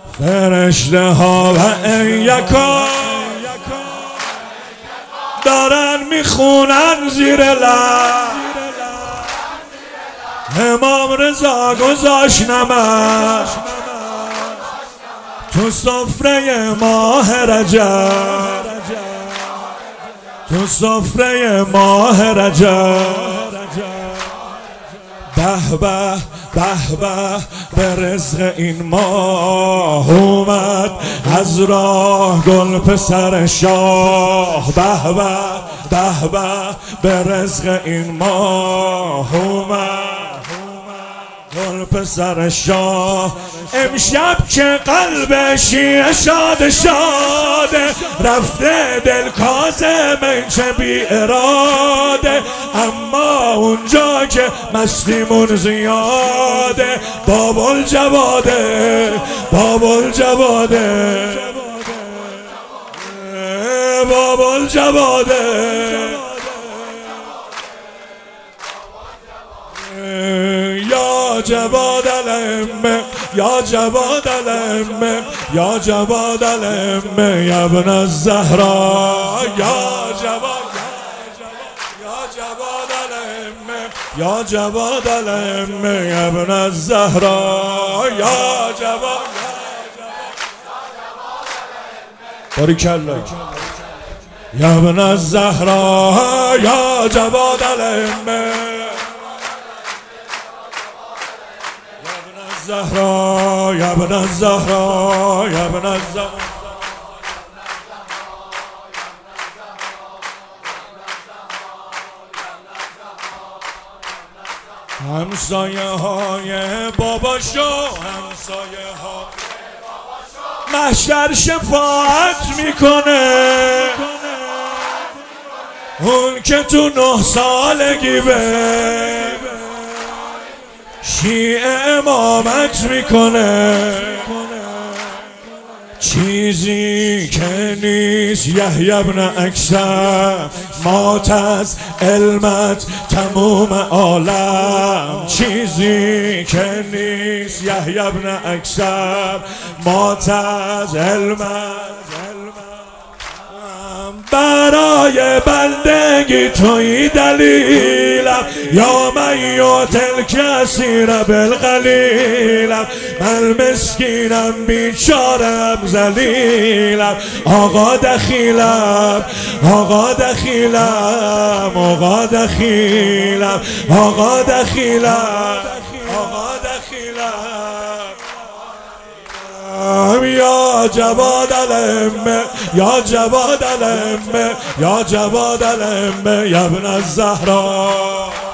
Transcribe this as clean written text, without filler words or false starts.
فرشته ها و یکا دارن میخونن زیر لب، امام رضا گذاشت نمک تو سفره ماه رجب، تو سفره ماه رجب. به به به به به رزق این ماه اومد از راه گل پسر شاه. به به به به به رزق این ماه اومد گل پسر شاه. امشب که قلب شیعه شاد شاده، رفته دل کاظم چه بی اراده، اما اونجا که مستیمون زیاده باب الجواده، باب الجواده، باب الجواده. یا جواد الامه، یا جواد الامه، یا جواد الامه، یا ابن الزهرا، یا جواد، یا جواد الامه، یا جواد الامه، یا ابن الزهرا، یا جواد. باریکالله. یا ابن الزهرا، یا جواد الامه، زهرا، یا ابن الزهرا، یا ابن الزهرا. همسایه های بابا شو، همسایه ها محشر شفاعت میکنه، اون که تو 9 سالگی به شیعه امامت میکنه. چیزی که نیست یحیی ابن اکثر، مات از علمت تموم عالم. چیزی که نیست یحیی ابن اکثر، مات از علمت. برای بندگی توی دلیلم، یا من یعطل کثیر بالقلیلم. من مسکینم بیچارم ذلیلم، آقا دخیلم، آقا دخیلم، آقا دخیلم، آقا دخیلم، آقا دخیلم. یا جواد الامه، یا جواد الامه، یا جواد الامه، یا ابن الزهرا.